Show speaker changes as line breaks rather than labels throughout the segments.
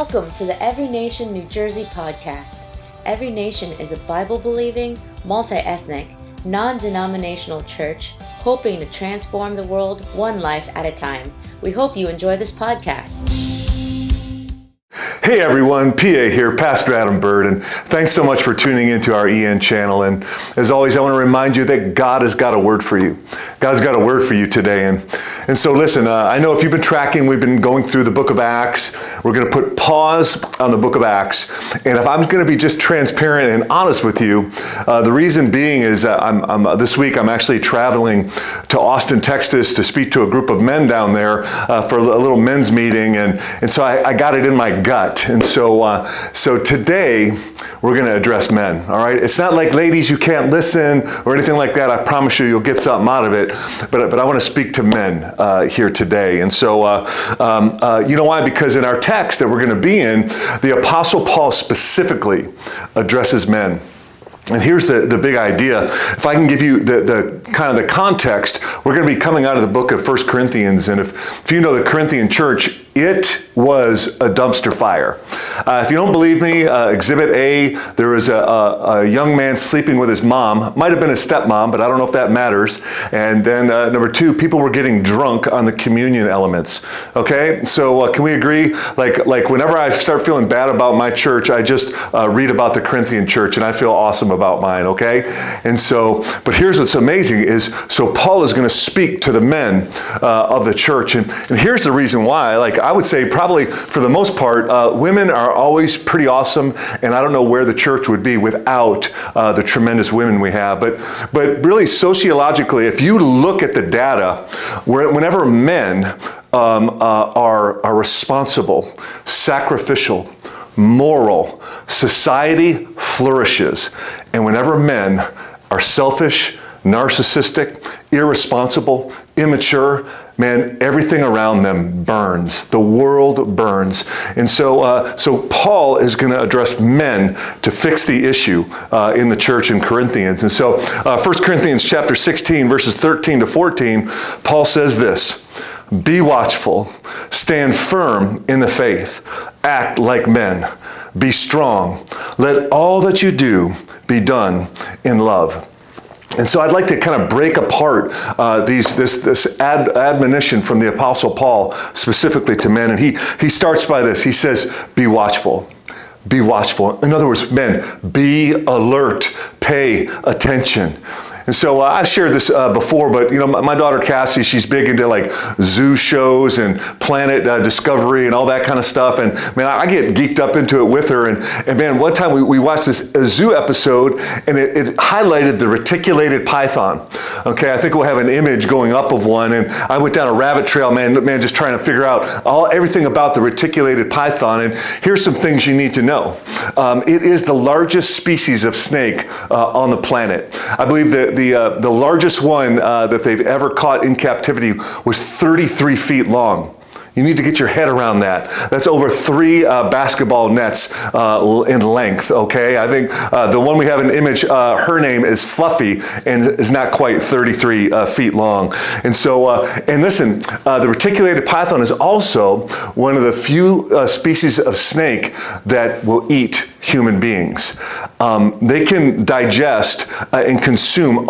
Welcome to the Every Nation New Jersey podcast. Every Nation is a Bible-believing, multi-ethnic, non-denominational church hoping to transform the world one life at a time. We hope you enjoy this podcast.
Hey everyone, PA here, Pastor Adam Bird, and thanks so much for tuning into our EN channel. And as always, I want to remind you that God has got a word for you. God's got a word for you today. And so listen, I know if you've been tracking, we've been going through the book of Acts. We're going to put pause on the book of Acts. And if I'm going to be just transparent and honest with you, the reason being is this week I'm actually traveling to Austin, Texas to speak to a group of men down there for a little men's meeting. And so I got it in my gut. And so today we're going to address men, all right? It's not like, ladies, you can't listen or anything like that. I promise you'll get something out of it. But I want to speak to men here today. And so, you know why? Because in our text that we're going to be in, the Apostle Paul specifically addresses men. And here's the big idea. If I can give you the kind of the context, we're going to be coming out of the book of 1 Corinthians. And if you know the Corinthian church, it was a dumpster fire. If you don't believe me, Exhibit A, there was a young man sleeping with his mom. Might have been his stepmom, but I don't know if that matters. And then number two, people were getting drunk on the communion elements. Okay, so can we agree? Like whenever I start feeling bad about my church, I just read about the Corinthian church, and I feel awesome about mine. Okay, and so, but here's what's amazing is, so Paul is going to speak to the men of the church, and here's the reason why. Like I would say, probably for the most part, women are always pretty awesome, and I don't know where the church would be without the tremendous women we have. But really, sociologically, if you look at the data, whenever men are responsible, sacrificial, moral, society flourishes. And whenever men are selfish, narcissistic, irresponsible, immature, man, everything around them burns. The world burns. And so Paul is going to address men to fix the issue in the church in Corinthians. And so 1 Corinthians chapter 16, verses 13 to 14, Paul says this: "Be watchful, stand firm in the faith, act like men, be strong. Let all that you do be done in love." And so I'd like to kind of break apart this admonition from the Apostle Paul specifically to men. And he starts by this. He says, be watchful. Be watchful. In other words, men, be alert. Pay attention. And so I've shared this before, but you know, my daughter Cassie, she's big into like zoo shows and planet discovery and all that kind of stuff. And man, I get geeked up into it with her. And man, one time we watched a zoo episode, and it highlighted the reticulated python. Okay, I think we'll have an image going up of one. And I went down a rabbit trail, man, just trying to figure out everything about the reticulated python. And here's some things you need to know. It is the largest species of snake on the planet. I believe that the largest one that they've ever caught in captivity was 33 feet long. You need to get your head around that. That's over 3 basketball nets in length, okay? I think the one we have an image, her name is Fluffy, and is not quite 33 feet long. And so, and listen, the reticulated python is also one of the few species of snake that will eat human beings. They can digest and consume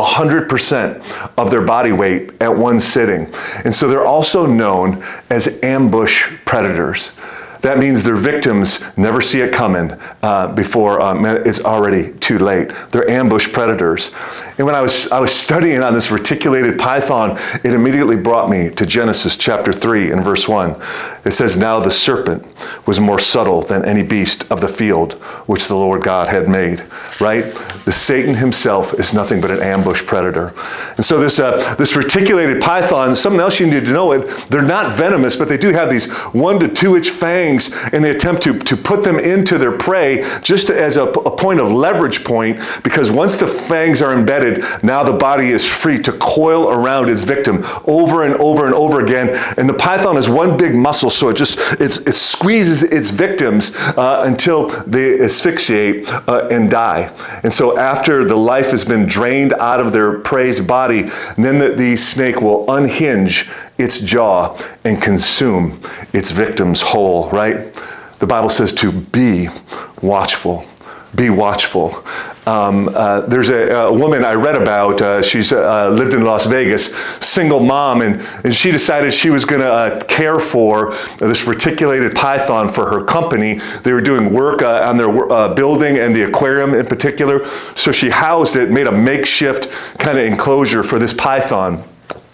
100% of their body weight at one sitting. And so they're also known as ambush predators. That means their victims never see it coming before it's already too late. They're ambush predators. And when I was studying on this reticulated python, it immediately brought me to Genesis chapter 3 and verse 1. It says, "Now the serpent was more subtle than any beast of the field which the Lord God had made." Right? The Satan himself is nothing but an ambush predator. And so this reticulated python, something else you need to know, they're not venomous, but they do have these 1 to 2 inch fangs, and they attempt to put them into their prey just as a point of leverage point, because once the fangs are embedded, now the body is free to coil around its victim over and over and over again. And the python is one big muscle, so it squeezes its victims until they asphyxiate and die. And so after the life has been drained out of their prey's body, then the snake will unhinge its jaw and consume its victims whole, right? the Bible says to be watchful. Be watchful. There's a woman I read about. She's lived in Las Vegas, single mom, and she decided she was going to care for this reticulated python for her company. They were doing work on their building and the aquarium in particular. So she housed it, made a makeshift kind of enclosure for this python.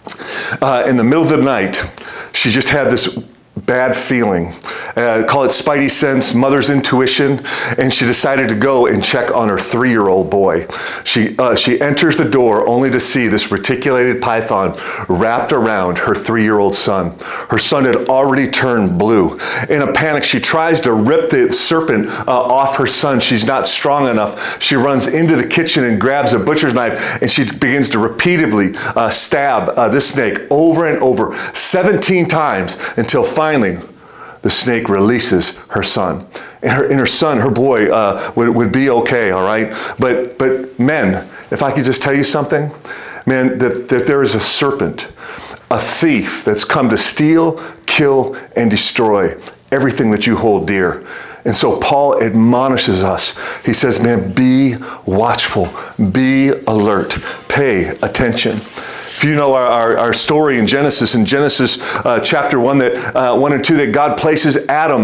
In the middle of the night, she just had this bad feeling. Call it spidey sense, mother's intuition, and she decided to go and check on her 3-year-old boy. She enters the door only to see this reticulated python wrapped around her 3-year-old son. Her son had already turned blue. In a panic, she tries to rip the serpent off her son. She's not strong enough. She runs into the kitchen and grabs a butcher's knife, and she begins to repeatedly stab this snake over and over 17 times until finally the snake releases her son. And her son, her boy, would be okay, all right? But men, if I could just tell you something, man, that there is a serpent, a thief that's come to steal, kill, and destroy everything that you hold dear. And so Paul admonishes us. He says, man, be watchful, be alert, pay attention. If you know our story in Genesis chapter 1, that 1 and 2, that God places Adam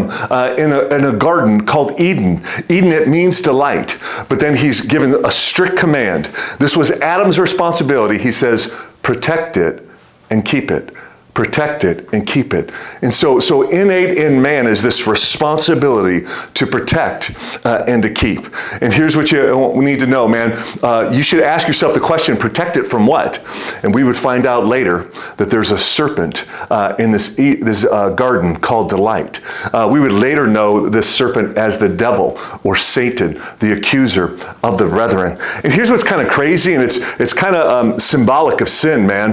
in a garden called Eden. Eden, it means delight. But then he's given a strict command. This was Adam's responsibility. He says, protect it and keep it. Protect it and keep it. And so innate in man is this responsibility to protect and to keep. And here's what we need to know, man. You should ask yourself the question, protect it from what? And we would find out later that there's a serpent in this garden called delight. We would later know this serpent as the devil or Satan, the accuser of the brethren. And here's what's kind of crazy, and it's kind of symbolic of sin, man,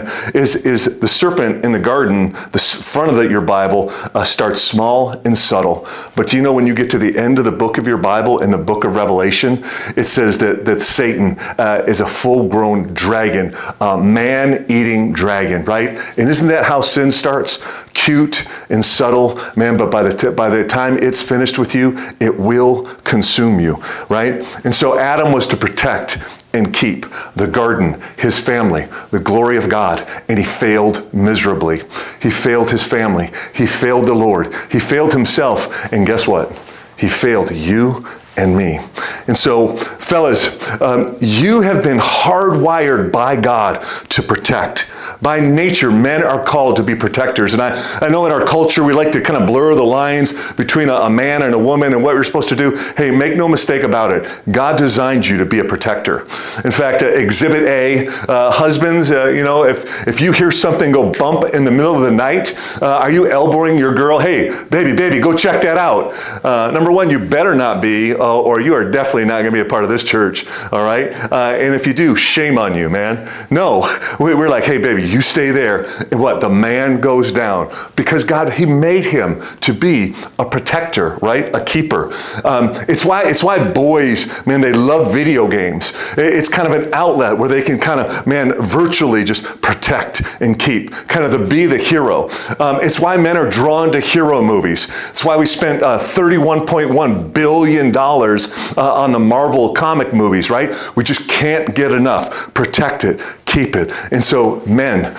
is the serpent in the garden. The front of your Bible starts small and subtle. But do you know when you get to the end of the book of your Bible, in the book of Revelation, it says that Satan is a full-grown dragon, a man-eating dragon, right? And isn't that how sin starts? Cute and subtle, man, but by the time it's finished with you, it will consume you, right? And so Adam was to protect and keep the garden, his family, the glory of God, and he failed miserably. He failed his family. He failed the Lord. He failed himself, and guess what? He failed you and me. And so, fellas, you have been hardwired by God to protect. By nature, men are called to be protectors. And I know in our culture, we like to kind of blur the lines between a man and a woman and what we're supposed to do. Hey, make no mistake about it. God designed you to be a protector. In fact, Exhibit A, husbands, if you hear something go bump in the middle of the night, are you elbowing your girl? Hey, baby, go check that out. Number one, you better not be, or you are definitely not going to be a part of this church, all right? And if you do, shame on you, man. No, we're like, hey, baby, you stay there. And what? The man goes down. Because God, he made him to be a protector, right? A keeper. It's why boys, man, they love video games. It's kind of an outlet where they can kind of, man, virtually just protect and keep. Kind of be the hero. It's why men are drawn to hero movies. It's why we spent $31.1 billion on the Marvel comic movies, right? We just can't get enough. Protect it, keep it. And so, men,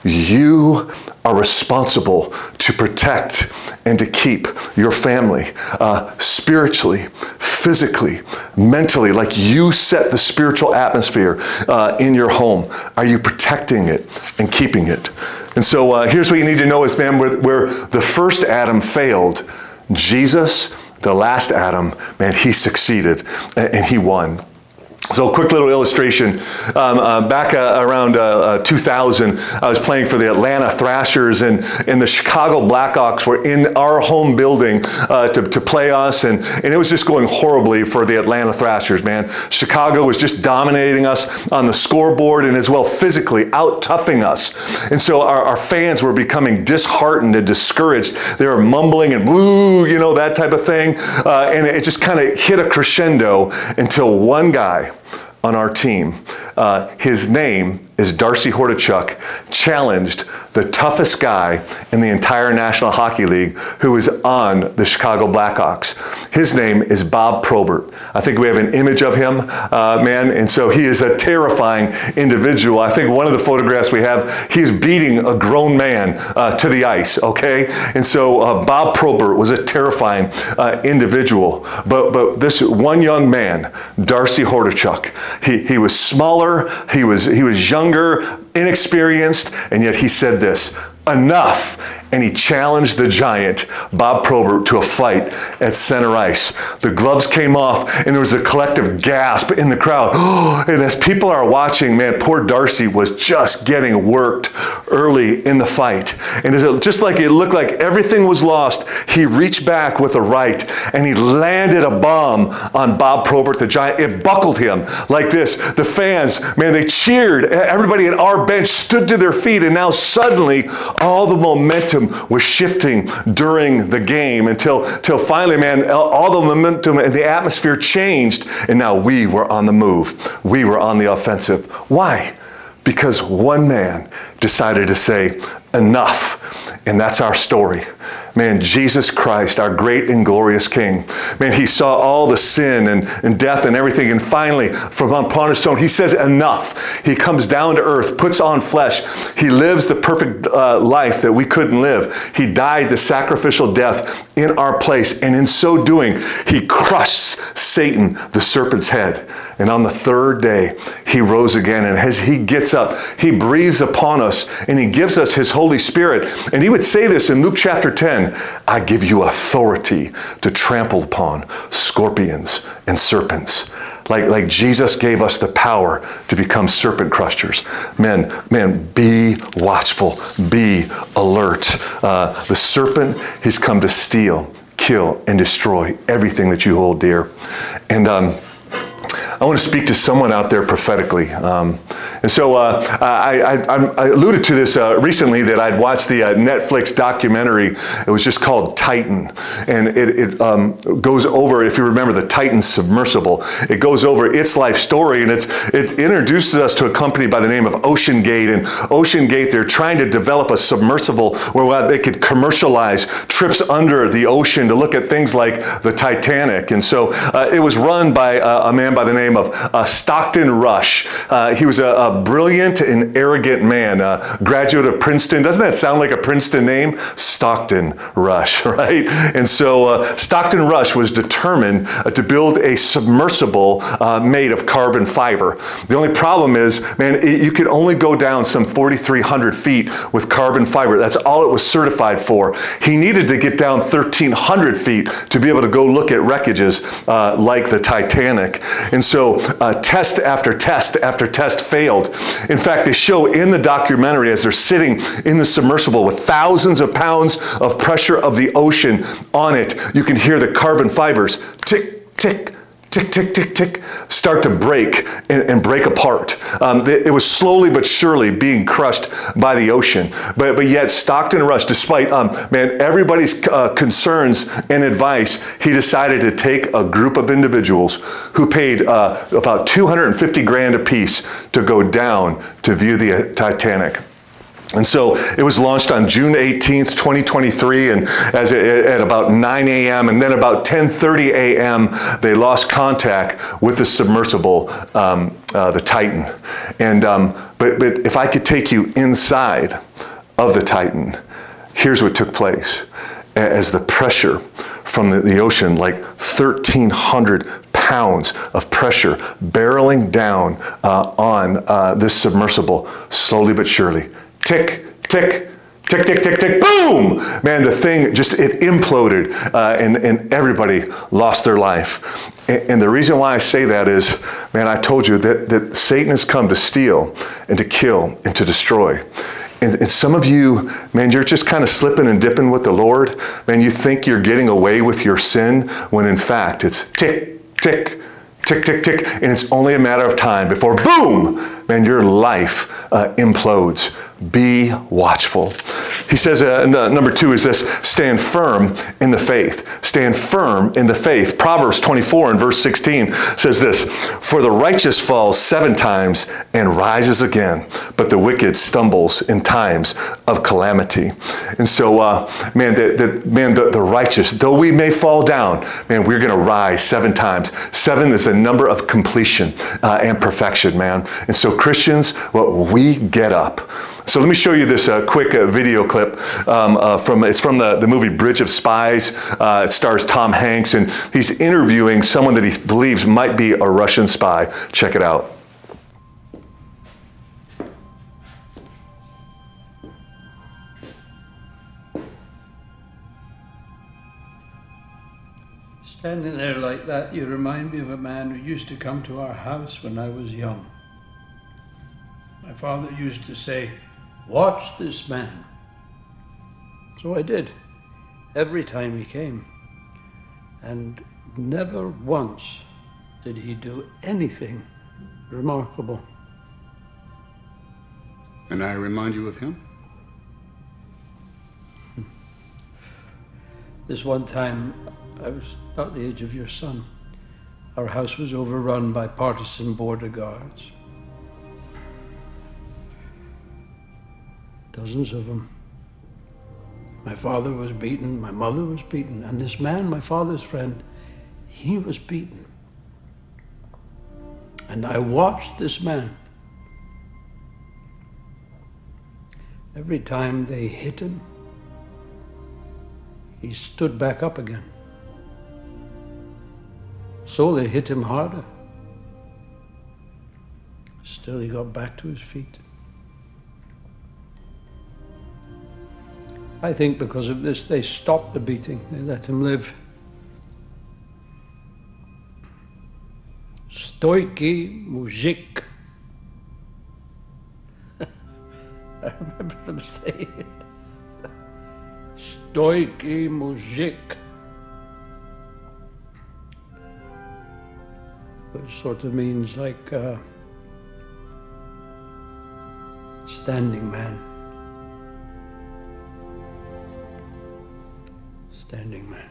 you are responsible to protect and to keep your family spiritually, physically, mentally, like you set the spiritual atmosphere in your home. Are you protecting it and keeping it? And so here's what you need to know is, man, where the first Adam failed, Jesus, the last Adam, man, he succeeded and he won. So a quick little illustration. Back around 2000, I was playing for the Atlanta Thrashers, and the Chicago Blackhawks were in our home building to play us, and it was just going horribly for the Atlanta Thrashers, man. Chicago was just dominating us on the scoreboard and as well physically out-toughing us. And so our fans were becoming disheartened and discouraged. They were mumbling and boo, that type of thing. And it just kind of hit a crescendo until one guy on our team. His name is Darcy Hordichuk, challenged the toughest guy in the entire National Hockey League who is on the Chicago Blackhawks. His name is Bob Probert. I think we have an image of him, man, and so he is a terrifying individual. I think one of the photographs we have, he's beating a grown man to the ice, okay? And so Bob Probert was a terrifying individual. But this one young man, Darcy Hordichuk, he was smaller, he was younger, inexperienced, and yet he said this, enough. And he challenged the giant, Bob Probert, to a fight at center ice. The gloves came off, and there was a collective gasp in the crowd. And as people are watching, man, poor Darcy was just getting worked early in the fight. And just like it looked like everything was lost, he reached back with a right, and he landed a bomb on Bob Probert, the giant. It buckled him like this. The fans, man, they cheered. Everybody at our bench stood to their feet, and now suddenly all the momentum was shifting during the game until finally, man, all the momentum and the atmosphere changed, and now we were on the move. We were on the offensive. Why? Because one man decided to say, enough. And that's our story. Man, Jesus Christ, our great and glorious King. Man, he saw all the sin and death and everything. And finally, from upon his throne, he says enough. He comes down to earth, puts on flesh. He lives the perfect life that we couldn't live. He died the sacrificial death in our place. And in so doing, he crushed Satan, the serpent's head. And on the third day, he rose again. And as he gets up, he breathes upon us and he gives us his Holy Spirit. And he would say this in Luke chapter 10, I give you authority to trample upon scorpions and serpents. Like Jesus gave us the power to become serpent crushers. Man, be watchful, be alert. The serpent, he's come to steal, kill, and destroy everything that you hold dear. And I want to speak to someone out there prophetically. And so I alluded to this recently that I'd watched the Netflix documentary. It was just called Titan. And it goes over, if you remember, the Titan submersible. It goes over its life story, and it introduces us to a company by the name of OceanGate. And OceanGate, they're trying to develop a submersible where they could commercialize trips under the ocean to look at things like the Titanic. And so it was run by a man by the name of Stockton Rush. He was a brilliant and arrogant man, graduate of Princeton. Doesn't that sound like a Princeton name? Stockton Rush, right? And so Stockton Rush was determined to build a submersible made of carbon fiber. The only problem is, man, you could only go down some 4,300 feet with carbon fiber. That's all it was certified for. He needed to get down 1,300 feet to be able to go look at wreckages like the Titanic. And so test after test after test failed. In fact, they show in the documentary as they're sitting in the submersible with thousands of pounds of pressure of the ocean on it, you can hear the carbon fibers tick, tick, tick, tick, tick, tick, start to break and break apart. It was slowly but surely being crushed by the ocean. But yet Stockton Rush, despite everybody's concerns and advice, he decided to take a group of individuals who paid about $250,000 a piece to go down to view the Titanic. And so it was launched on June 18th, 2023, and at about 9 a.m. and then about 10:30 a.m. they lost contact with the submersible, the Titan. And but if I could take you inside of the Titan, here's what took place. As the pressure from the ocean, like 1,300 pounds of pressure barreling down on this submersible, slowly but surely. Tick, tick, tick, tick, tick, tick, boom! Man, the thing it imploded, and everybody lost their life. And the reason why I say that is, man, I told you that Satan has come to steal and to kill and to destroy. And some of you, man, you're just kind of slipping and dipping with the Lord. Man, you think you're getting away with your sin when in fact it's tick, tick, tick, tick, tick, and it's only a matter of time before, boom, man, your life implodes. Be watchful. He says, number 2 is this: stand firm in the faith. Stand firm in the faith. Proverbs 24 and verse 16 says this: for the righteous falls 7 times and rises again, but the wicked stumbles in times of calamity. And so, the righteous, though we may fall down, man, we're going to rise 7 times. 7 is the number of completion and perfection, man. And so Christians, we get up. So let me show you this quick video clip from the movie Bridge of Spies. It stars Tom Hanks, and he's interviewing someone that he believes might be a Russian spy. Check it out.
Standing there like that, you remind me of a man who used to come to our house when I was young. My father used to say, "Watch this man." So I did, every time he came. And never once did he do anything remarkable.
And I remind you of him?
This one time, I was about the age of your son. Our house was overrun by partisan border guards. Dozens of them. My father was beaten, my mother was beaten, and this man, my father's friend, he was beaten. And I watched this man. Every time they hit him, he stood back up again. So they hit him harder. Still, he got back to his feet. I think because of this, they stopped the beating. They let him live. Stoiki mujik. I remember them saying it. Stoiki mujik. Which sort of means like standing man. Standing man.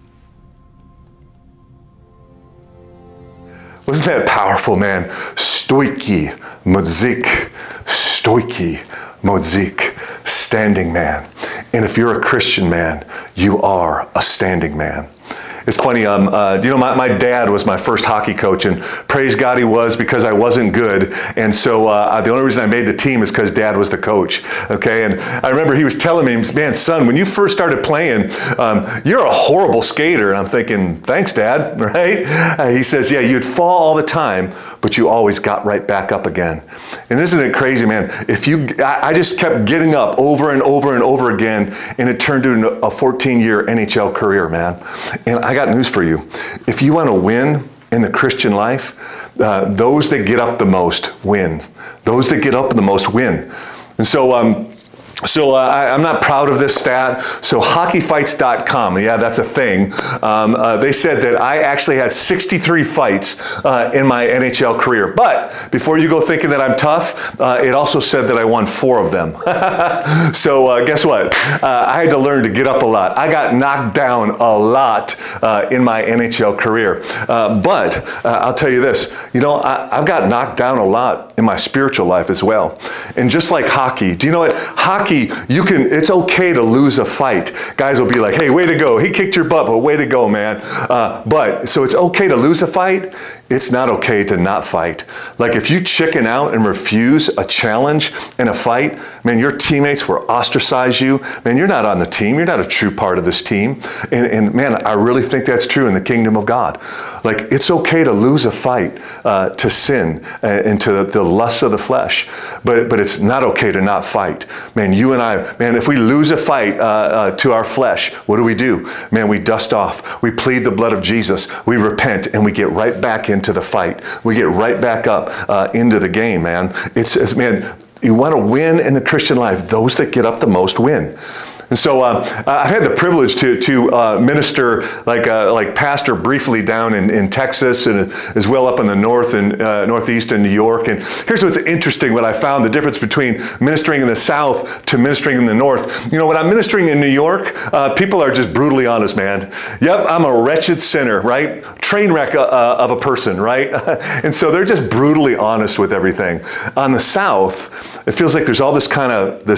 Wasn't that powerful, man? Stoiki modzik. Stoiki modzik. Standing man. And if you're a Christian man, you are a standing man. It's funny, my dad was my first hockey coach, and praise God he was, because I wasn't good. And so the only reason I made the team is because Dad was the coach. Okay, and I remember he was telling me, man, son, when you first started playing, you're a horrible skater. And I'm thinking, thanks, Dad, right? He says, yeah, you'd fall all the time, but you always got right back up again. And isn't it crazy, man? I just kept getting up over and over and over again, and it turned into a 14-year NHL career, man. And I got news for you. If you want to win in the Christian life, those that get up the most win. Those that get up the most win. And so I'm not proud of this stat. So hockeyfights.com, yeah, that's a thing. They said that I actually had 63 fights in my NHL career. But before you go thinking that I'm tough, it also said that I won 4 of them. So guess what? I had to learn to get up a lot. I got knocked down a lot in my NHL career. But I'll tell you this, I've got knocked down a lot in my spiritual life as well. And just like hockey, do you know what? Hockey, it's okay to lose a fight. Guys will be like, hey, way to go. He kicked your butt, but way to go, man. So it's okay to lose a fight. It's not okay to not fight. Like if you chicken out and refuse a challenge in a fight, man, your teammates will ostracize you. Man, you're not on the team. You're not a true part of this team. And man, I really think that's true in the kingdom of God. Like it's okay to lose a fight to sin and to the lusts of the flesh. But it's not okay to not fight. Man, you and I, man, if we lose a fight to our flesh, what do? Man, we dust off. We plead the blood of Jesus. We repent, and we get right back into the fight. We get right back up into the game, man. Man, you want to win in the Christian life. Those that get up the most win. And so I've had the privilege to minister like pastor briefly down in Texas and as well up in the north and northeast in New York. And here's what's interesting, what I found, the difference between ministering in the south to ministering in the north. When I'm ministering in New York, people are just brutally honest, man. Yep, I'm a wretched sinner, right? Train wreck of a person, right? And so they're just brutally honest with everything. On the south, it feels like there's all this kind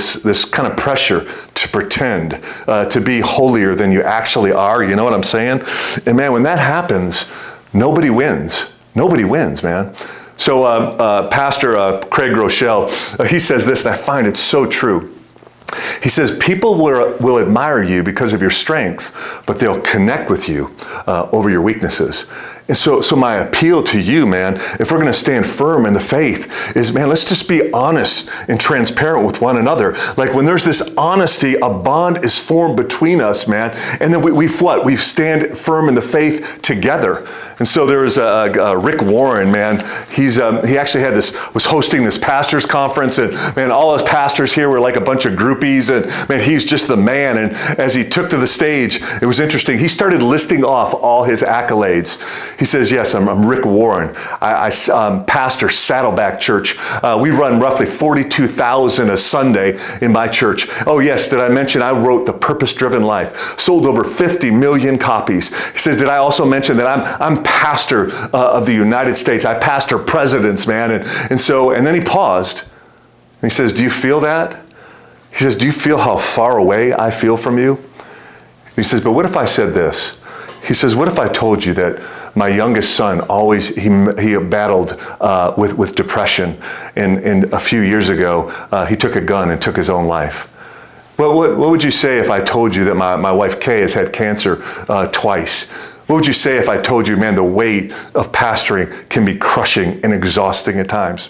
of pressure to pretend to be holier than you actually are. You know what I'm saying? And man, when that happens, nobody wins. Nobody wins, man. So Pastor Craig Rochelle, he says this, and I find it so true. He says, people will admire you because of your strength, but they'll connect with you over your weaknesses. And so my appeal to you, man, if we're going to stand firm in the faith, is, man, let's just be honest and transparent with one another. Like when there's this honesty, a bond is formed between us, man. And then we stand firm in the faith together. And so there was Rick Warren, man. He actually was hosting this pastors conference, and man, all us pastors here were like a bunch of groupies, and man, he's just the man. And as he took to the stage, it was interesting. He started listing off all his accolades. He says, yes, I'm Rick Warren. I pastor Saddleback Church. We run roughly 42,000 a Sunday in my church. Oh, yes, did I mention I wrote The Purpose-Driven Life? Sold over 50 million copies. He says, did I also mention that I'm pastor of the United States? I pastor presidents, man. And then he paused. And he says, do you feel that? He says, do you feel how far away I feel from you? He says, but what if I said this? He says, what if I told you that my youngest son he battled with depression, and a few years ago he took a gun and took his own life? Well, what would you say if I told you that my wife Kay has had cancer twice? What would you say if I told you, man, the weight of pastoring can be crushing and exhausting at times?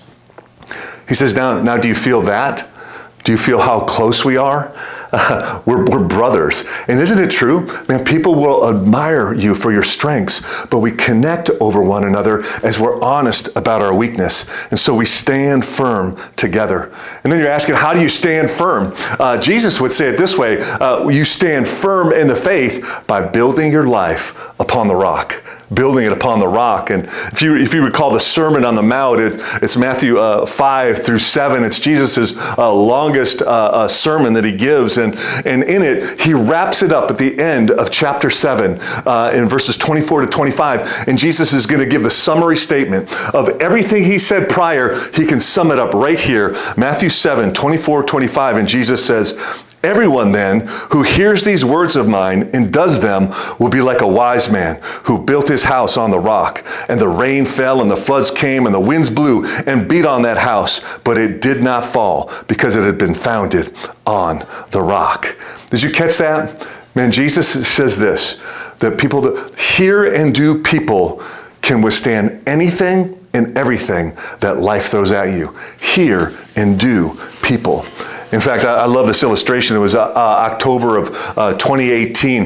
He says, now do you feel that? Do you feel how close we are? We're brothers. And isn't it true? Man, people will admire you for your strengths, but we connect over one another as we're honest about our weakness. And so we stand firm together. And then you're asking, how do you stand firm? Jesus would say it this way, you stand firm in the faith by building your life upon the rock. Building it upon the rock. And if you recall the Sermon on the Mount, it's Matthew 5-7. It's Jesus' longest sermon that he gives. And in it, he wraps it up at the end of chapter 7 in verses 24-25. And Jesus is going to give the summary statement of everything he said prior. He can sum it up right here. Matthew 7:24-25. And Jesus says, everyone then who hears these words of mine and does them will be like a wise man who built his house on the rock. And the rain fell and the floods came and the winds blew and beat on that house, but it did not fall because it had been founded on the rock. Did you catch that? Man, Jesus says this, that people that hear and do people can withstand anything and everything that life throws at you. Hear and do people. In fact, I love this illustration. It was October of 2018.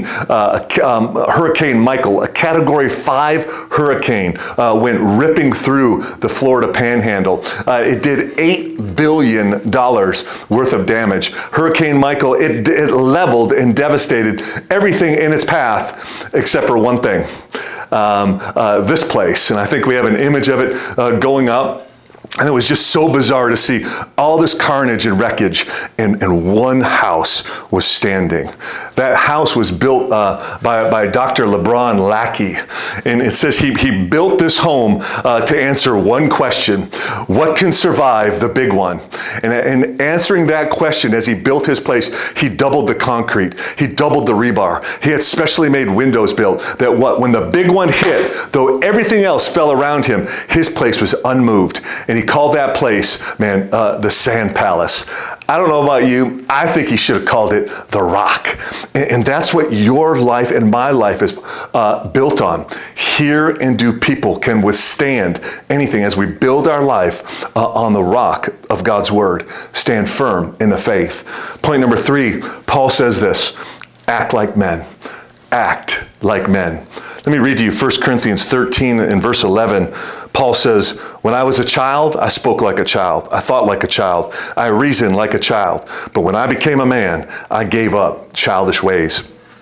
Hurricane Michael, a Category 5 hurricane, went ripping through the Florida Panhandle. It did $8 billion worth of damage. Hurricane Michael, it leveled and devastated everything in its path except for one thing. This place. And I think we have an image of it going up. And it was just so bizarre to see all this carnage and wreckage, and one house was standing. That house was built by Dr. LeBron Lackey. And it says he built this home to answer one question: what can survive the big one? And answering that question, as he built his place, he doubled the concrete. He doubled the rebar. He had specially made windows built that when the big one hit, though everything else fell around him, his place was unmoved. And he called that place, man, the Sand Palace. I don't know about you. I think he should have called it the Rock. And that's what your life and my life is built on. Hear and do people can withstand anything as we build our life on the rock of God's Word. Stand firm in the faith. Point number 3, Paul says this: act like men. Act like men. Let me read to you 1 Corinthians 13 and verse 11. Paul says, when I was a child, I spoke like a child. I thought like a child. I reasoned like a child. But when I became a man, I gave up childish ways.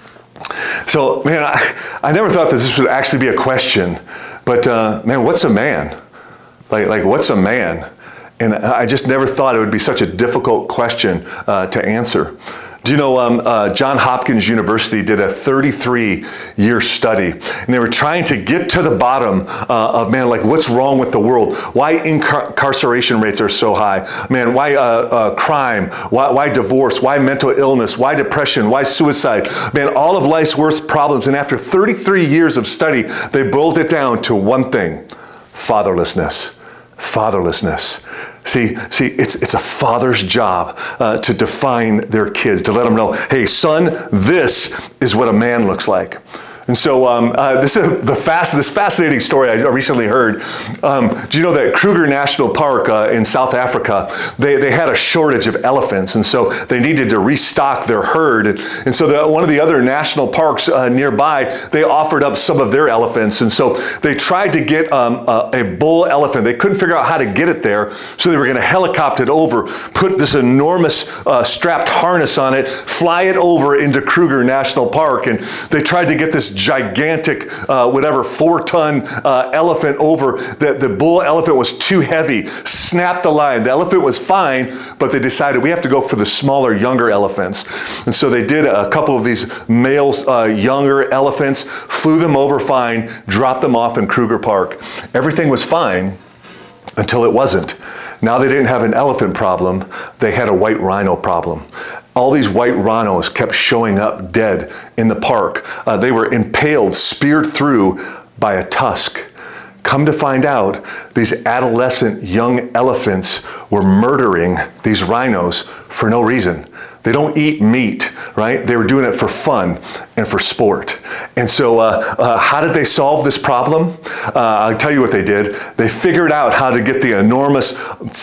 So, man, I never thought that this would actually be a question. But, man, what's a man? Like, what's a man? And I just never thought it would be such a difficult question to answer. Do you know Johns Hopkins University did a 33-year study, and they were trying to get to the bottom of, man, like what's wrong with the world? Why incarceration rates are so high? Man, why crime? Why divorce? Why mental illness? Why depression? Why suicide? Man, all of life's worst problems. And after 33 years of study, they boiled it down to one thing: fatherlessness. Fatherlessness. See, it's a father's job to define their kids, to let them know, hey, son, this is what a man looks like. And so this fascinating story I recently heard. Do you know that Kruger National Park in South Africa, they had a shortage of elephants, and so they needed to restock their herd. And so one of the other national parks nearby, they offered up some of their elephants. And so they tried to get a bull elephant. They couldn't figure out how to get it there, so they were going to helicopter it over, put this enormous strapped harness on it, fly it over into Kruger National Park. And they tried to get this gigantic, 4-ton elephant over. The bull elephant was too heavy. Snapped the line. The elephant was fine, but they decided we have to go for the smaller, younger elephants. And so they did a couple of these male, younger elephants, flew them over fine, dropped them off in Kruger Park. Everything was fine until it wasn't. Now they didn't have an elephant problem. They had a white rhino problem. All these white rhinos kept showing up dead in the park. They were impaled, speared through by a tusk. Come to find out, these adolescent young elephants were murdering these rhinos for no reason. They don't eat meat, right? They were doing it for fun and for sport. And so how did they solve this problem? I'll tell you what they did. They figured out how to get the enormous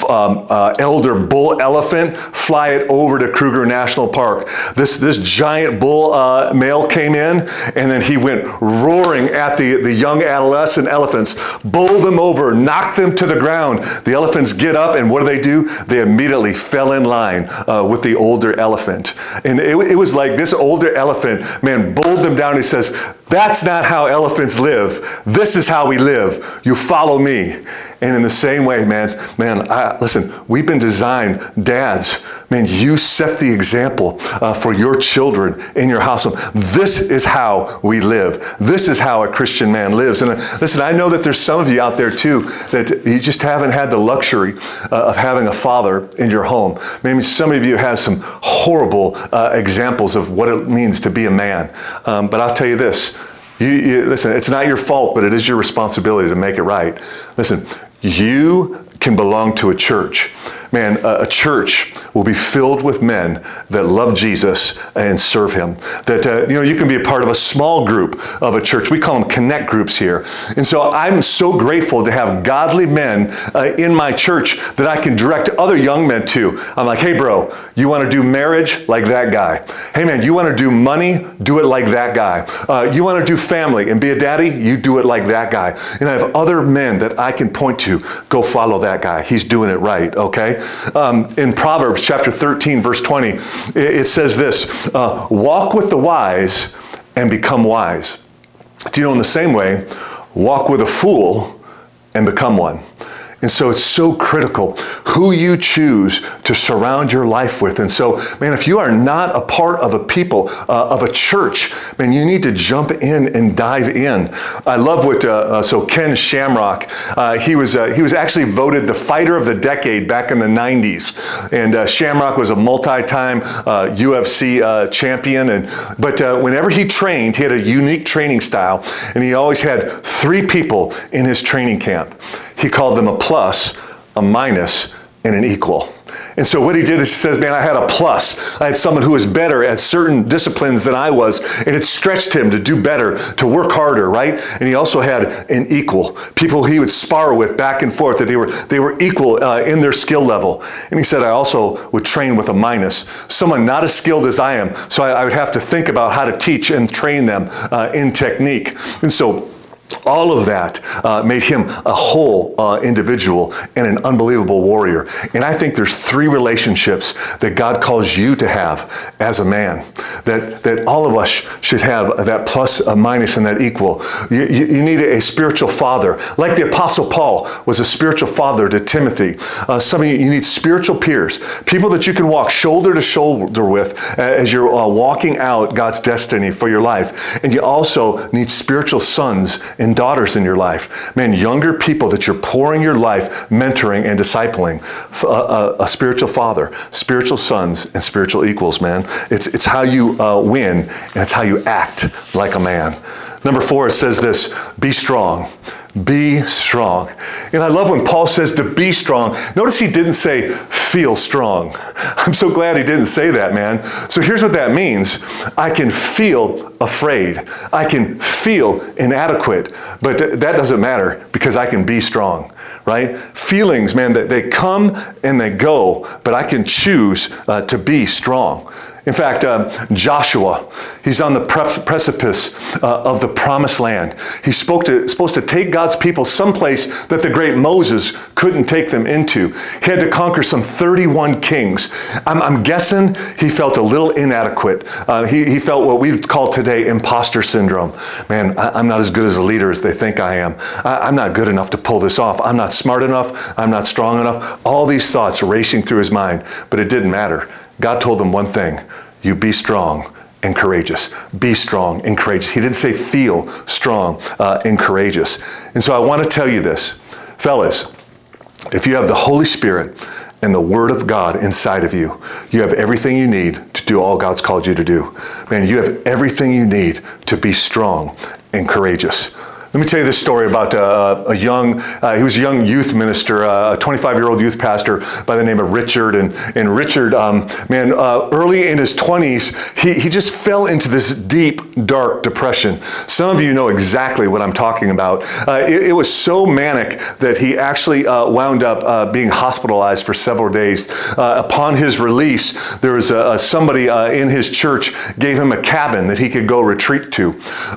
elder bull elephant, fly it over to Kruger National Park. This giant bull male came in, and then he went roaring at the young adolescent elephants, bowled them over, knocked them to the ground. The elephants get up, and what do? They immediately fell in line with the older elephant. And it was like this older elephant, man, bowled them down. He says, that's not how elephants live. This is how we live. You follow me. And in the same way, listen, we've been designed, dads, man, you set the example for your children in your household. This is how we live. This is how a Christian man lives. And listen, I know that there's some of you out there too that you just haven't had the luxury of having a father in your home. Maybe some of you have some horrible examples of what it means to be a man. But I'll tell you this. Listen, it's not your fault, but it is your responsibility to make it right. Listen, you can belong to a church. Man, a church will be filled with men that love Jesus and serve him. That, you can be a part of a small group of a church. We call them connect groups here. And so I'm so grateful to have godly men in my church that I can direct other young men to. I'm like, hey, bro, you want to do marriage? Like that guy. Hey, man, you want to do money? Do it like that guy. You want to do family and be a daddy? You do it like that guy. And I have other men that I can point to. Go follow that guy. He's doing it right, okay? In Proverbs chapter 13, verse 20, it says this, walk with the wise and become wise. Do you know, in the same way, walk with a fool and become one. And so it's so critical who you choose to surround your life with. And so, man, if you are not a part of a people, of a church, man, you need to jump in and dive in. I love what, Ken Shamrock, he was actually voted the fighter of the decade back in the 90s. And Shamrock was a multi-time UFC champion. But whenever he trained, he had a unique training style. And he always had 3 people in his training camp. He called them a plus, a minus, and an equal. And so what he did is he says, man, I had a plus. I had someone who was better at certain disciplines than I was, and it stretched him to do better, to work harder, right? And he also had an equal, people he would spar with back and forth, that they were equal in their skill level. And he said, I also would train with a minus, someone not as skilled as I am, so I would have to think about how to teach and train them in technique. And so all of that made him a whole individual and an unbelievable warrior. And I think there's three relationships that God calls you to have as a man, that all of us should have, that plus, a minus, and that equal. You need a spiritual father. Like the Apostle Paul was a spiritual father to Timothy. Some of you need spiritual peers, people that you can walk shoulder to shoulder with as you're walking out God's destiny for your life. And you also need spiritual sons and daughters in your life. Man, younger people that you're pouring your life mentoring and discipling. A spiritual father, spiritual sons, and spiritual equals, man. It's how you win, and it's how you act like a man. Number 4, it says this, be strong. Be strong. And I love when Paul says to be strong. Notice he didn't say feel strong. I'm so glad he didn't say that, man. So here's what that means. I can feel afraid. I can feel inadequate. But that doesn't matter because I can be strong, right? Feelings, man, they come and they go, but I can choose to be strong. In fact, Joshua, he's on the precipice of the promised land. He's supposed to take God's people someplace that the great Moses couldn't take them into. He had to conquer some 31 kings. I'm guessing he felt a little inadequate. He felt what we would call today imposter syndrome. Man, I'm not as good as a leader as they think I am. I'm not good enough to pull this off. I'm not smart enough. I'm not strong enough. All these thoughts racing through his mind, but it didn't matter. God told him one thing, you be strong and courageous. Be strong and courageous. He didn't say feel strong and courageous. And so I want to tell you this, fellas, if you have the Holy Spirit and the Word of God inside of you, you have everything you need to do all God's called you to do. Man, you have everything you need to be strong and courageous. Let me tell you this story about he was a young youth minister, a 25-year-old youth pastor by the name of Richard. And Richard, early in his 20s, he just fell into this deep, dark depression. Some of you know exactly what I'm talking about. It was so manic that he actually wound up being hospitalized for several days. Upon his release, there was somebody in his church gave him a cabin that he could go retreat to.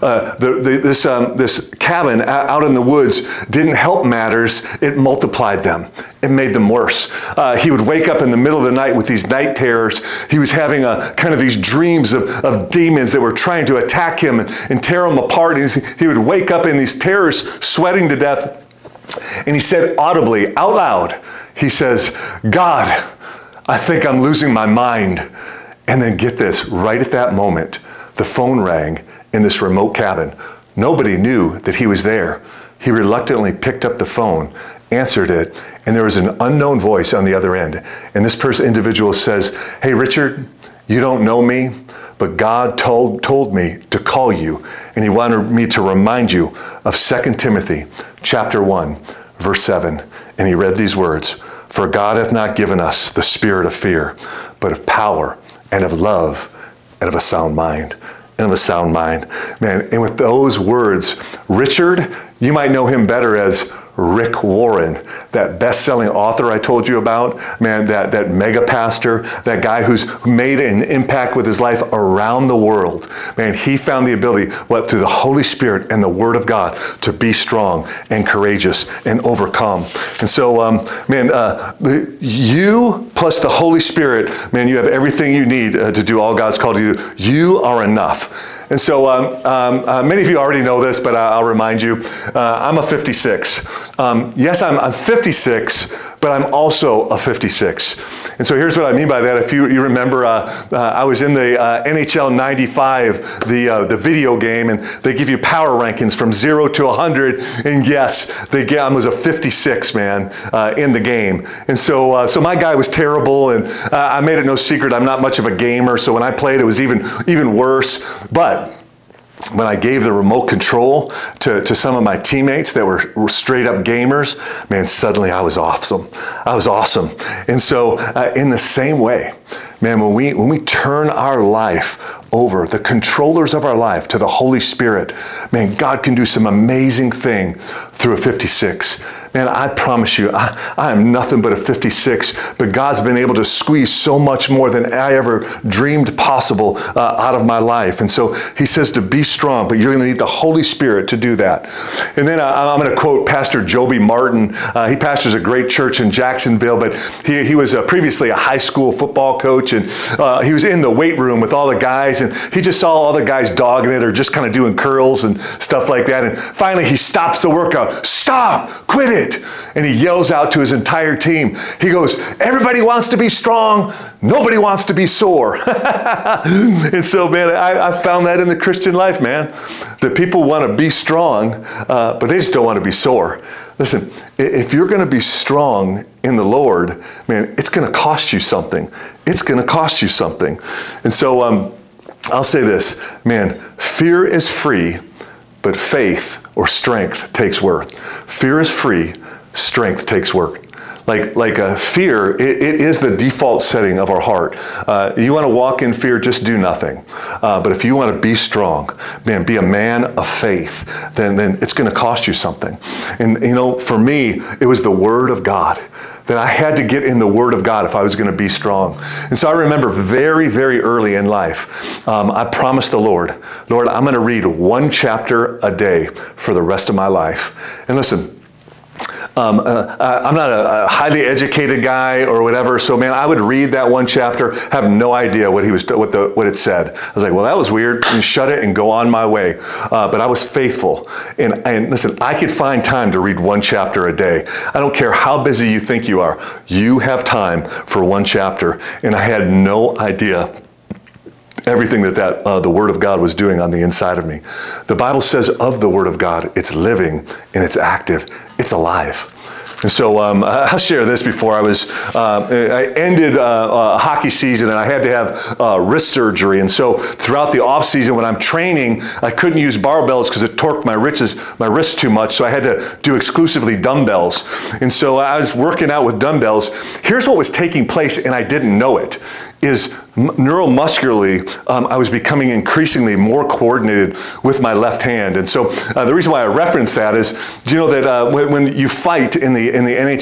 This cabin out in the woods didn't help matters, it multiplied them. It made them worse. He would wake up in the middle of the night with these night terrors. He was having kind of these dreams of demons that were trying to attack him and tear him apart. And he would wake up in these terrors, sweating to death. And he said audibly, out loud, he says, God, I think I'm losing my mind. And then get this, right at that moment, the phone rang in this remote cabin. Nobody knew that he was there. He reluctantly picked up the phone, answered it, and there was an unknown voice on the other end. And this individual says, hey, Richard, you don't know me, but God told me to call you, and he wanted me to remind you of 2 Timothy chapter 1, verse 7. And he read these words, for God hath not given us the spirit of fear, but of power and of love and of a sound mind. And of a sound mind. Man, and with those words, Richard, you might know him better as Rick Warren, that best-selling author I told you about, man, that mega pastor, that guy who's made an impact with his life around the world. Man, he found the ability, through the Holy Spirit and the Word of God, to be strong and courageous and overcome. And so, you plus the Holy Spirit, man, you have everything you need to do all God's called you to do. You are enough. And so many of you already know this, but I'll remind you, I'm a 56. Yes, I'm 56, but I'm also a 56. And so here's what I mean by that. If you remember, I was in the NHL 95, the video game, and they give you power rankings from 0 to 100. And yes, I was a 56, man, in the game. And so my guy was terrible, and I made it no secret I'm not much of a gamer. So when I played, it was even worse. But when I gave the remote control to some of my teammates that were straight up gamers, man, suddenly I was awesome. I was awesome. And so in the same way, man, when we turn our life over, the controllers of our life, to the Holy Spirit, man, God can do some amazing thing through a 56. Man, I promise you, I am nothing but a 56, but God's been able to squeeze so much more than I ever dreamed possible out of my life. And so he says to be strong, but you're going to need the Holy Spirit to do that. And then I'm going to quote Pastor Joby Martin. He pastors a great church in Jacksonville, but he was previously a high school football coach, and he was in the weight room with all the guys, and he just saw all the guys dogging it or just kind of doing curls and stuff like that. And finally he stops the workout. Stop! Quit it! And he yells out to his entire team. He goes, everybody wants to be strong. Nobody wants to be sore. And so, man, I found that in the Christian life, man. That people want to be strong, but they just don't want to be sore. Listen, if you're going to be strong in the Lord, man, it's going to cost you something. It's going to cost you something. And so I'll say this, man, fear is free, but faith or strength takes work. Fear is free, strength takes work. Like fear, it is the default setting of our heart. You want to walk in fear, just do nothing. But if you want to be strong, man, be a man of faith, then it's going to cost you something. And, you know, for me, it was the Word of God. That I had to get in the Word of God if I was going to be strong. And so I remember very, very early in life, I promised the Lord, I'm going to read one chapter a day for the rest of my life. And listen, I'm not a highly educated guy or whatever, so man, I would read that one chapter, have no idea what it said. I was like, well, that was weird, and shut it and go on my way. But I was faithful, and listen, I could find time to read one chapter a day. I don't care how busy you think you are, you have time for one chapter, and I had no idea everything that the Word of God was doing on the inside of me. The Bible says of the Word of God, it's living and it's active, it's alive. And so I'll share this. Before I ended a hockey season, and I had to have wrist surgery. And so throughout the off season, when I'm training, I couldn't use barbells because it torqued my wrists too much. So I had to do exclusively dumbbells. And so I was working out with dumbbells. Here's what was taking place, and I didn't know it. Is neuromuscularly, I was becoming increasingly more coordinated with my left hand. And so the reason why I reference that is, do you know that when you fight in the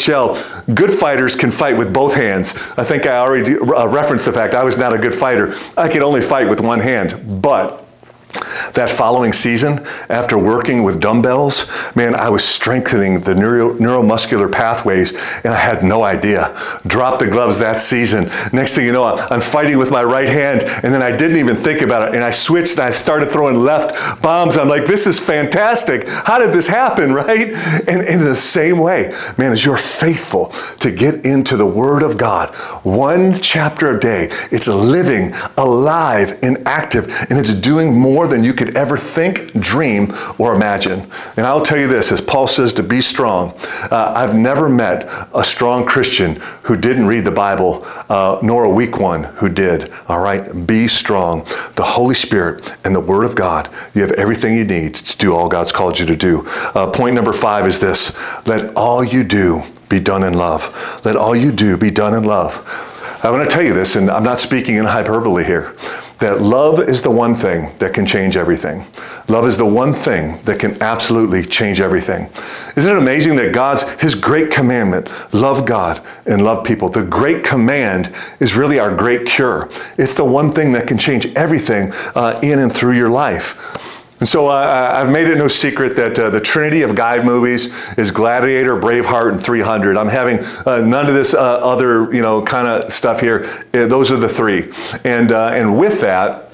NHL, good fighters can fight with both hands. I think I already referenced the fact I was not a good fighter. I could only fight with one hand. But that following season, after working with dumbbells, man, I was strengthening the neuromuscular pathways, and I had no idea. Dropped the gloves that season. Next thing you know, I'm fighting with my right hand, and then I didn't even think about it, and I switched, and I started throwing left bombs. I'm like, this is fantastic. How did this happen, right? And in the same way, man, as you're faithful to get into the Word of God, one chapter a day, it's living, alive, and active, and it's doing more than you could ever think, dream, or imagine. And I'll tell you this, as Paul says to be strong, I've never met a strong Christian who didn't read the Bible, nor a weak one who did. All right? Be strong. The Holy Spirit and the Word of God, you have everything you need to do all God's called you to do. Point number 5 is this: let all you do be done in love. Let all you do be done in love. I want to tell you this, and I'm not speaking in hyperbole here, that love is the one thing that can change everything. Love is the one thing that can absolutely change everything. Isn't it amazing that His great commandment, love God and love people, the great command is really our great cure. It's the one thing that can change everything in and through your life. And so I've made it no secret that the trinity of guy movies is Gladiator, Braveheart, and 300. I'm having none of this other, kind of stuff here. Those are the three. And with that,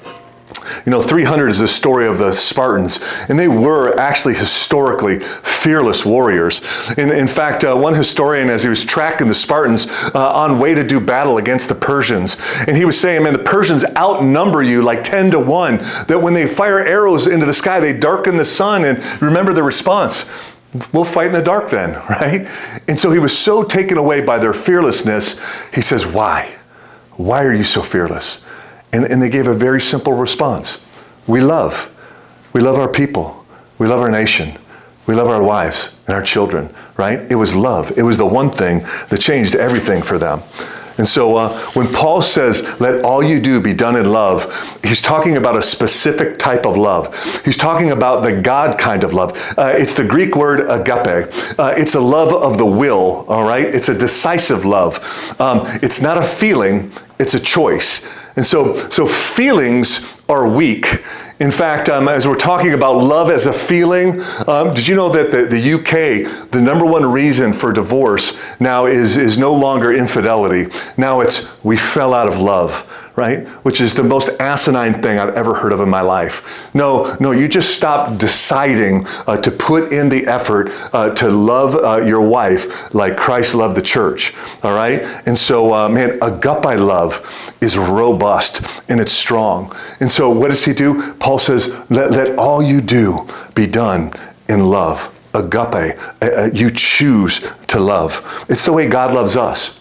300 is the story of the Spartans, and they were actually historically fearless warriors. In fact, one historian, as he was tracking the Spartans on way to do battle against the Persians, and he was saying, man, the Persians outnumber you like 10 to 1, that when they fire arrows into the sky, they darken the sun. And remember the response: we'll fight in the dark then, right? And so he was so taken away by their fearlessness, he says, why? Why are you so fearless? And they gave a very simple response: we love. We love our people. We love our nation. We love our wives and our children, right? It was love. It was the one thing that changed everything for them. And so when Paul says, let all you do be done in love, he's talking about a specific type of love. He's talking about the God kind of love. It's the Greek word agape. It's a love of the will, all right? It's a decisive love. It's not a feeling, it's a choice. And so feelings are weak. In fact, as we're talking about love as a feeling, did you know that the UK, the number one reason for divorce now is no longer infidelity. Now it's we fell out of love, right? Which is the most asinine thing I've ever heard of in my life. No, you just stop deciding to put in the effort to love your wife like Christ loved the church, all right? And so, agape love is robust and it's strong. And so what does he do? Paul says, let all you do be done in love. Agape. You choose to love. It's the way God loves us.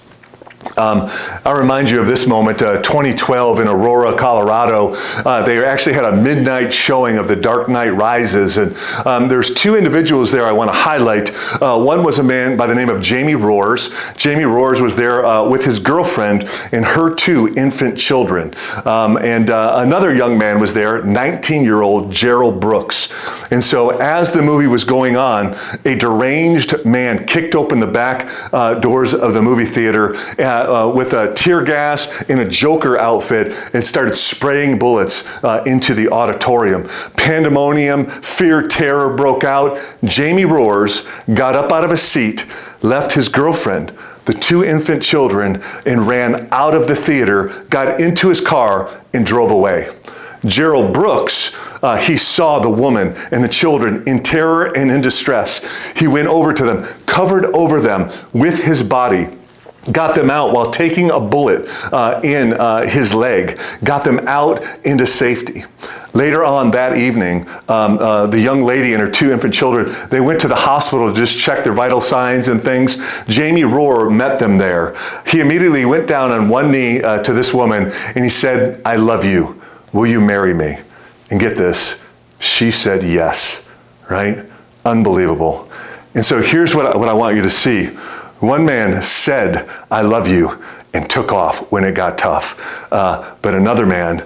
I'll remind you of this moment, 2012 in Aurora, Colorado. They actually had a midnight showing of The Dark Knight Rises. And there's two individuals there I want to highlight. One was a man by the name of Jamie Roars. Jamie Roars was there with his girlfriend and her two infant children. And another young man was there, 19-year-old Gerald Brooks. And so as the movie was going on, a deranged man kicked open the back doors of the movie theater with a tear gas in a Joker outfit and started spraying bullets into the auditorium. Pandemonium, fear, terror broke out. Jamie Roars got up out of his seat, left his girlfriend, the two infant children, and ran out of the theater, got into his car, and drove away. Gerald Brooks, he saw the woman and the children in terror and in distress. He went over to them, covered over them with his body, got them out while taking a bullet in his leg, got them out into safety. Later on that evening, the young lady and her two infant children, they went to the hospital to just check their vital signs and things. Jamie Rohr met them there. He immediately went down on one knee to this woman and he said, "I love you. Will you marry me?" And get this, she said yes, right? Unbelievable. And so here's what I want you to see. One man said, "I love you," and took off when it got tough. But another man,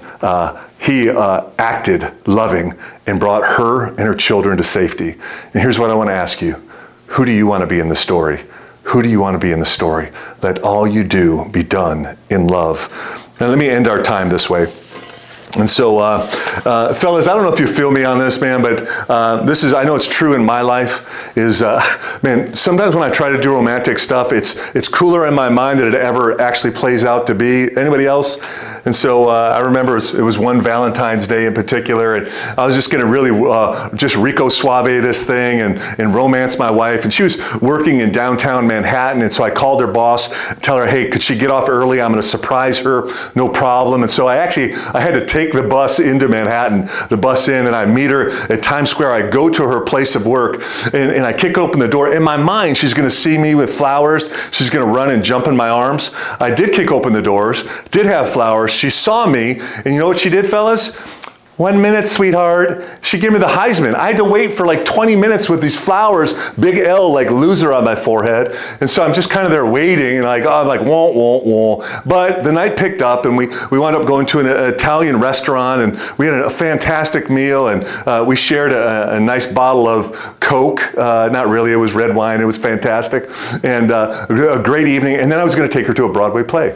he acted loving and brought her and her children to safety. And here's what I want to ask you. Who do you want to be in the story? Who do you want to be in the story? Let all you do be done in love. Now let me end our time this way. And so, fellas, I don't know if you feel me on this, man, but this is, I know it's true in my life, is, man, sometimes when I try to do romantic stuff, it's cooler in my mind than it ever actually plays out to be. Anybody else? And so I remember it was one Valentine's Day in particular, and I was just going to really just Rico Suave this thing and romance my wife. And she was working in downtown Manhattan, and so I called her boss, tell her, hey, could she get off early? I'm going to surprise her, no problem. And so I had to take the bus into Manhattan, the bus in, and I meet her at Times Square. I go to her place of work, and I kick open the door. In my mind, she's going to see me with flowers. She's going to run and jump in my arms. I did kick open the doors, did have flowers. She saw me, and you know what she did, fellas? 1 minute, sweetheart. She gave me the Heisman. I had to wait for like 20 minutes with these flowers, big L, like loser on my forehead. And so I'm just kind of there waiting, and I'm like, won't. But the night picked up, and we wound up going to an Italian restaurant, and we had a fantastic meal, and we shared a nice bottle of Coke. Not really, it was red wine. It was fantastic. And a great evening. And then I was going to take her to a Broadway play.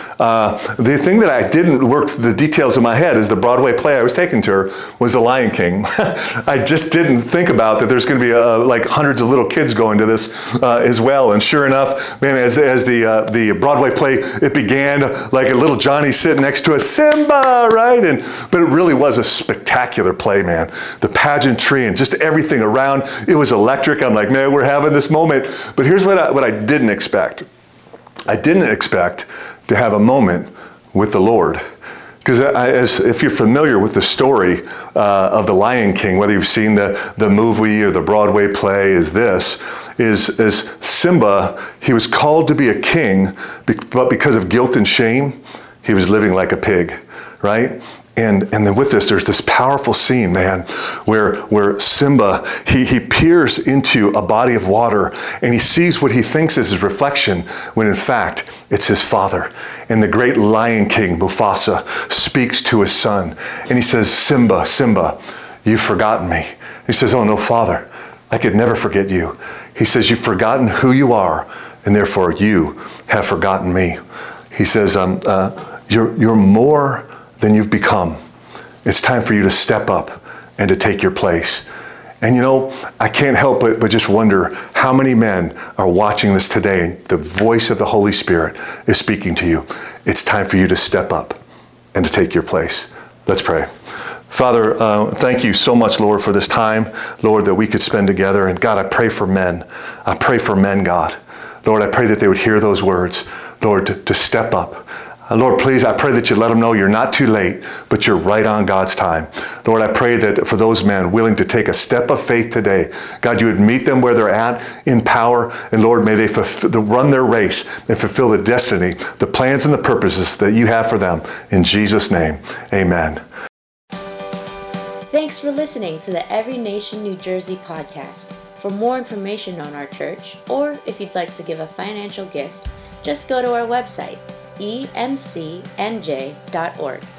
The thing that I didn't work the details in my head is the Broadway play I was taking to her was The Lion King. I just didn't think about that there's going to be like hundreds of little kids going to this as well. And sure enough, man, as the Broadway play, it began like a little Johnny sitting next to a Simba, right? But it really was a spectacular play, man. The pageantry and just everything around, it was electric. I'm like, man, we're having this moment. But here's what I didn't expect. I didn't expect to have a moment with the Lord. Because if you're familiar with the story of The Lion King, whether you've seen the movie or the Broadway play, is Simba, he was called to be a king, but because of guilt and shame, he was living like a pig, right? And then with this, there's this powerful scene, man, where Simba, he peers into a body of water and he sees what he thinks is his reflection, when in fact, it's his father. And the great Lion King, Mufasa, speaks to his son. And he says, Simba, Simba, you've forgotten me. He says, oh no, Father, I could never forget you. He says, you've forgotten who you are, and therefore you have forgotten me. He says, you're more than you've become. It's time for you to step up and to take your place. And I can't help but just wonder how many men are watching this today and the voice of the Holy Spirit is speaking to you. It's time for you to step up and to take your place. Let's pray. Father, thank you so much, Lord, for this time, Lord, that we could spend together. And God, I pray for men. I pray for men, God. Lord, I pray that they would hear those words, Lord, to step up. Lord, please, I pray that you let them know you're not too late, but you're right on God's time. Lord, I pray that for those men willing to take a step of faith today, God, you would meet them where they're at in power. And Lord, may they run their race and fulfill the destiny, the plans and the purposes that you have for them. In Jesus' name, amen.
Thanks for listening to the Every Nation New Jersey podcast. For more information on our church, or if you'd like to give a financial gift, just go to our website, emcnj.org.